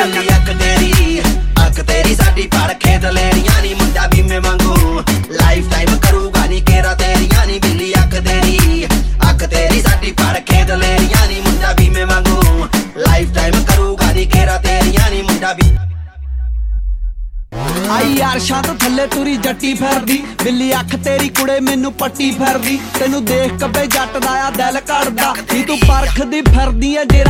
बिल्ली अख तेरी साडी पड़ खेत लेनियां नी मुंडा बीमे वांगू लाइफ टाइम करूगा नी केरा तेरियां नी बिल्ली अख तेरी साडी पड़ खेत लेनियां नी मुंडा बीमे वांगू लाइफ टाइम करूगा नी केरा तेरियां नी मुंडा भी आई यारशां तो थल्ले तुरी जट्टी फिरदी बिल्ली अख तेरी कुड़े मैनू पट्टी फिरदी तेनू देख कब्बे जट दा आ दिल कड़दा नी तू परखदी फिरदी ऐ जेरा